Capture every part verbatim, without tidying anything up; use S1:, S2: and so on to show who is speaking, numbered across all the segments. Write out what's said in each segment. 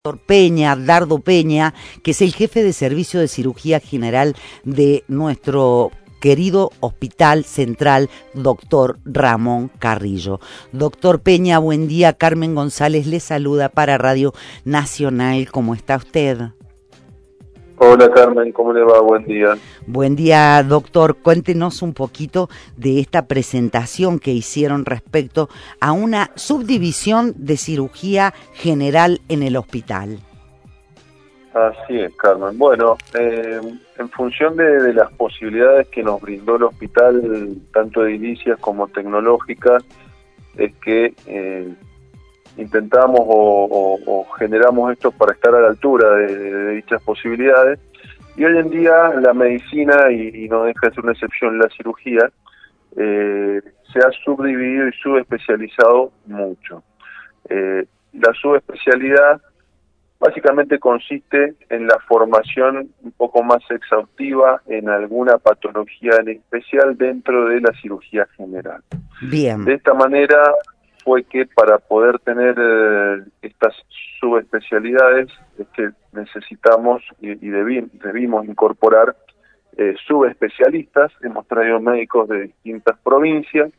S1: Doctor Peña, Dardo Peña, que es el jefe de servicio de cirugía general de nuestro querido Hospital Central, doctor Ramón Carrillo. Doctor Peña, buen día. Carmen González le saluda para Radio Nacional. ¿Cómo está usted?
S2: Hola Carmen, ¿cómo le va? Buen día.
S1: Buen día, doctor. Cuéntenos un poquito de esta presentación que hicieron respecto a una subdivisión de cirugía general en el hospital.
S2: Así es, Carmen. Bueno, eh, en función de, de las posibilidades que nos brindó el hospital, tanto edilicias como tecnológicas, es que eh, intentamos o, o, o generamos esto para estar a la altura de, de dichas posibilidades. Y hoy en día la medicina, y, y no deja de ser una excepción la cirugía, eh, se ha subdividido y subespecializado mucho. Eh, la subespecialidad básicamente consiste en la formación un poco más exhaustiva en alguna patología en especial dentro de la cirugía general.
S1: Bien.
S2: De esta manera fue que para poder tener eh, estas subespecialidades es que necesitamos y, y debi, debimos incorporar eh, subespecialistas. Hemos traído médicos de distintas provincias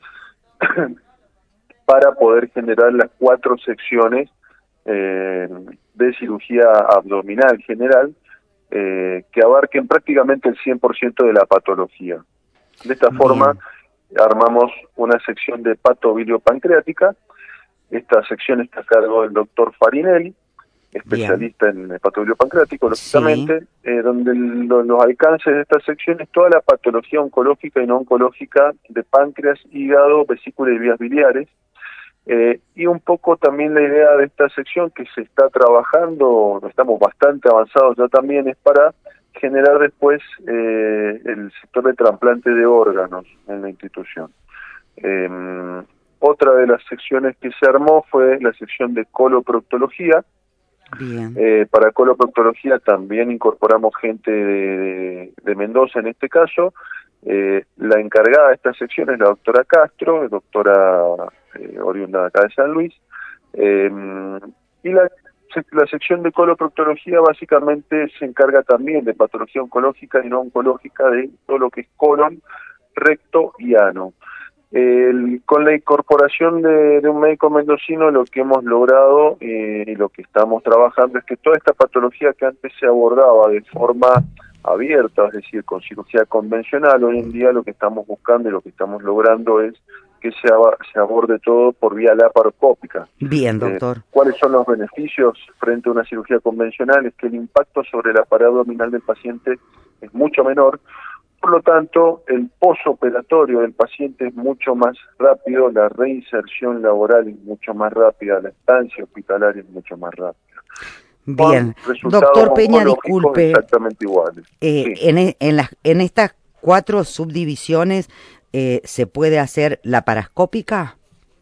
S2: para poder generar las cuatro secciones eh, de cirugía abdominal general eh, que abarquen prácticamente el cien por ciento de la patología. De esta
S1: Bien.
S2: forma armamos una sección de patobiliopancreática. Esta sección está a cargo del doctor Farinelli, especialista Bien. en patobiliopancreático, lógicamente, sí. eh, donde lo, los alcances de esta sección es toda la patología oncológica y no oncológica de páncreas, hígado, vesícula y vías biliares. Eh, y un poco también la idea de esta sección que se está trabajando, estamos bastante avanzados ya también, es para generar después eh, el sector de trasplante de órganos en la institución. Eh, otra de las secciones que se armó fue la sección de coloproctología.
S1: Bien.
S2: Eh, para coloproctología también incorporamos gente de, de, de Mendoza en este caso. Eh, la encargada de esta sección es la doctora Castro, doctora eh, oriunda de acá de San Luis. Eh, y la La sección de coloproctología básicamente se encarga también de patología oncológica y no oncológica, de todo lo que es colon, recto y ano. El, con la incorporación de, de un médico mendocino, lo que hemos logrado eh, y lo que estamos trabajando es que toda esta patología que antes se abordaba de forma abierta, es decir, con cirugía convencional, hoy en día lo que estamos buscando y lo que estamos logrando es que se, ab se aborde todo por vía laparoscópica.
S1: Bien, doctor.
S2: Eh, ¿Cuáles son los beneficios frente a una cirugía convencional? Es que el impacto sobre la pared abdominal del paciente es mucho menor, por lo tanto, el posoperatorio del paciente es mucho más rápido, la reinserción laboral es mucho más rápida, la estancia hospitalaria es mucho más rápida.
S1: Bien, doctor Peña, disculpe,
S2: exactamente iguales.
S1: Eh,
S2: Sí.
S1: en, en, las, en estas cuatro subdivisiones, eh, ¿se puede hacer laparoscópica?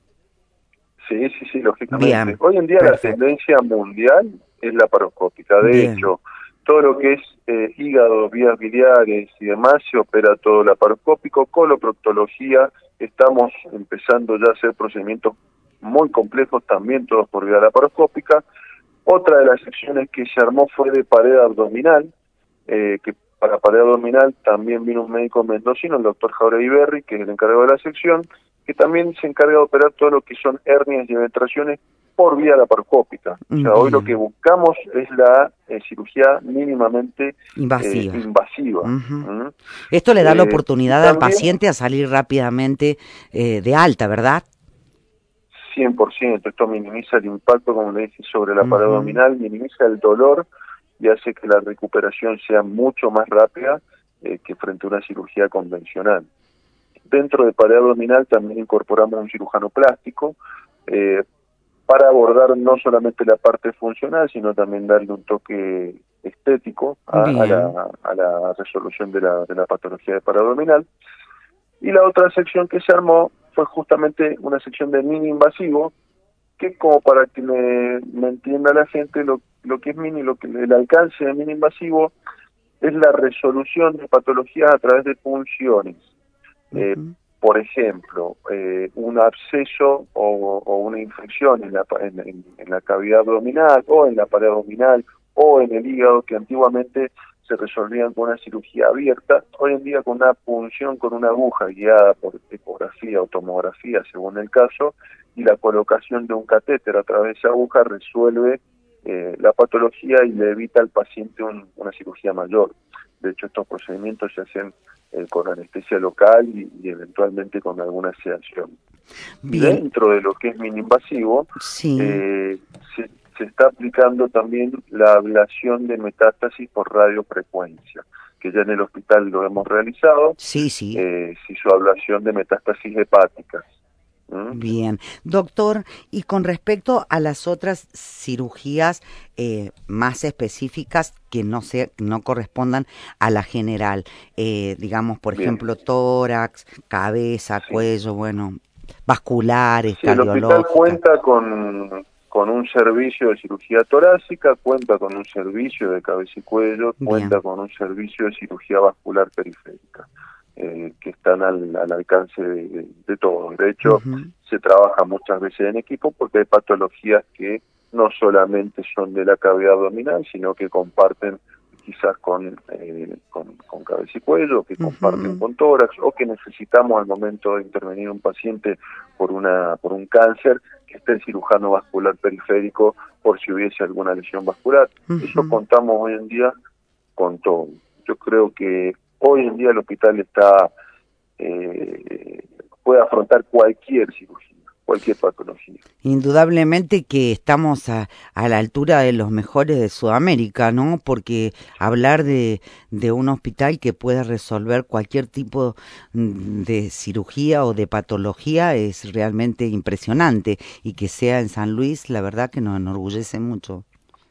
S2: Sí, sí, sí, lógicamente.
S1: Bien,
S2: Hoy en día perfecto. La tendencia mundial es laparoscópica. De
S1: Bien.
S2: hecho, todo lo que es eh, hígado, vías biliares y demás se opera todo laparoscópico. Coloproctología, estamos empezando ya a hacer procedimientos muy complejos también, todos por vía laparoscópica. Otra de las secciones que se armó fue de pared abdominal, eh, que para pared abdominal también vino un médico mendocino, el doctor Jauregui Berry, que es el encargado de la sección, que también se encarga de operar todo lo que son hernias y eventraciones por vía laparoscópica. O sea, Bien. Hoy lo que buscamos es la eh, cirugía mínimamente
S1: invasiva.
S2: Eh, invasiva.
S1: Uh-huh.
S2: ¿Mm?
S1: Esto le da
S2: eh,
S1: la oportunidad
S2: también,
S1: al paciente a salir rápidamente eh, de alta, ¿verdad?
S2: cien por ciento. Esto minimiza el impacto, como le dije, sobre la pared
S1: Uh-huh.
S2: abdominal, minimiza el dolor y hace que la recuperación sea mucho más rápida eh, que frente a una cirugía convencional. Dentro de pared abdominal también incorporamos un cirujano plástico eh, para abordar no solamente la parte funcional, sino también darle un toque estético a, a, la, a la resolución de la, de la patología de pared abdominal. Y la otra sección que se armó fue justamente una sección de mini invasivo, que como para que me, me entienda la gente, lo, lo que es mini, lo que el alcance de mini invasivo es la resolución de patologías a través de punciones. Uh-huh. Eh, por ejemplo, eh, un absceso o, o una infección en la, en, en, en la cavidad abdominal o en la pared abdominal o en el hígado, que antiguamente se resolvían con una cirugía abierta, hoy en día con una punción con una aguja guiada por ecografía o tomografía, según el caso, y la colocación de un catéter a través de esa aguja resuelve eh, la patología y le evita al paciente un, una cirugía mayor. De hecho, estos procedimientos se hacen eh, con anestesia local y, y eventualmente con alguna sedación.
S1: Bien.
S2: Dentro de lo que es mini-invasivo,
S1: Sí.
S2: eh, se, se está aplicando también la ablación de metástasis por radiofrecuencia, que ya en el hospital lo hemos realizado.
S1: Sí, sí.
S2: Eh, se hizo ablación de metástasis hepáticas. ¿Mm?
S1: Bien. Doctor, y con respecto a las otras cirugías eh, más específicas que no se, no correspondan a la general, eh, digamos, por
S2: Bien.
S1: ejemplo, tórax, cabeza,
S2: Sí.
S1: cuello, bueno, vasculares,
S2: Sí, el hospital
S1: cardiológicas.
S2: cuenta con, con un servicio de cirugía torácica, cuenta con un servicio de cabeza y cuello,
S1: Bien.
S2: cuenta con un servicio de cirugía vascular periférica, eh, que están al, al alcance de, de, de todos. De hecho,
S1: Uh-huh.
S2: se trabaja muchas veces en equipo porque hay patologías que no solamente son de la cavidad abdominal, sino que comparten quizás con, eh, con, con cabeza y cuello, que comparten
S1: Uh-huh.
S2: con tórax, o que necesitamos al momento de intervenir un paciente por una por un cáncer, que esté el cirujano vascular periférico por si hubiese alguna lesión vascular.
S1: Uh-huh.
S2: Eso contamos hoy en día con todo. Yo creo que hoy en día el hospital está eh, puede afrontar cualquier cirugía, cualquier patología.
S1: Indudablemente que estamos a, a la altura de los mejores de Sudamérica, ¿no? Porque hablar de, de un hospital que pueda resolver cualquier tipo de cirugía o de patología es realmente impresionante, y que sea en San Luis, la verdad que nos enorgullece mucho.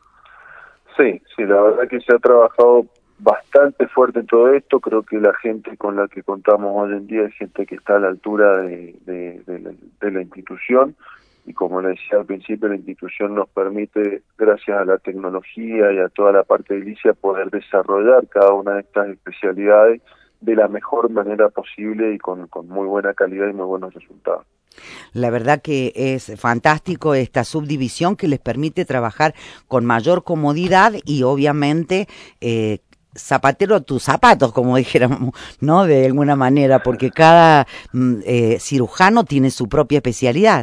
S2: Sí, sí, la verdad que se ha trabajado bastante fuerte en todo esto. Creo que la gente con la que contamos hoy en día es gente que está a la altura de, de, de, la, de la institución, y como le decía al principio, la institución nos permite, gracias a la tecnología y a toda la parte edilicia, poder desarrollar cada una de estas especialidades de la mejor manera posible y con, con muy buena calidad y muy buenos resultados.
S1: La verdad que es fantástico esta subdivisión que les permite trabajar con mayor comodidad y obviamente eh, zapatero a tus zapatos, como dijéramos, ¿no? De alguna manera, porque cada eh, cirujano tiene su propia especialidad.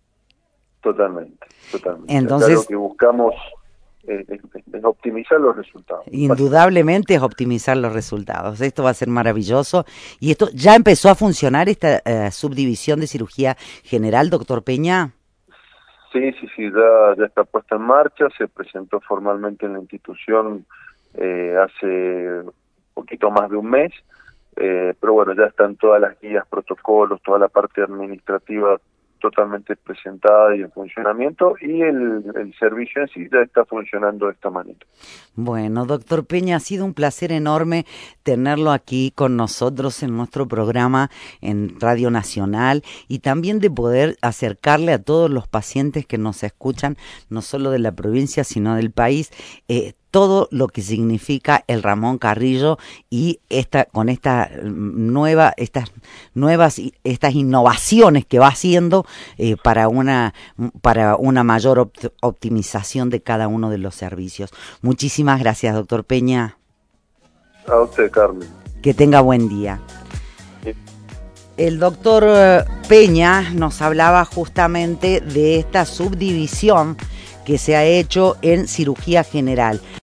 S2: Totalmente, totalmente.
S1: Entonces,
S2: acá lo que buscamos es, es, es optimizar los resultados.
S1: Indudablemente es optimizar los resultados. Esto va a ser maravilloso. Y esto ya empezó a funcionar, esta uh, subdivisión de cirugía general, doctor Peña.
S2: Sí, sí, sí, ya, ya está puesta en marcha. Se presentó formalmente en la institución eh, hace un poquito más de un mes. Eh, pero bueno, ya están todas las guías, protocolos, toda la parte administrativa totalmente presentada y en funcionamiento, y el, el servicio en sí ya está funcionando de esta manera.
S1: Bueno, doctor Peña, ha sido un placer enorme tenerlo aquí con nosotros en nuestro programa en Radio Nacional, y también de poder acercarle a todos los pacientes que nos escuchan, no solo de la provincia, sino del país, eh, todo lo que significa el Ramón Carrillo, y esta con esta nueva estas nuevas estas innovaciones que va haciendo eh, para una para una mayor opt- optimización de cada uno de los servicios. Muchísimas gracias, doctor Peña.
S2: A usted, Carmen.
S1: Que tenga buen día.
S2: Sí.
S1: El doctor Peña nos hablaba justamente de esta subdivisión que se ha hecho en cirugía general.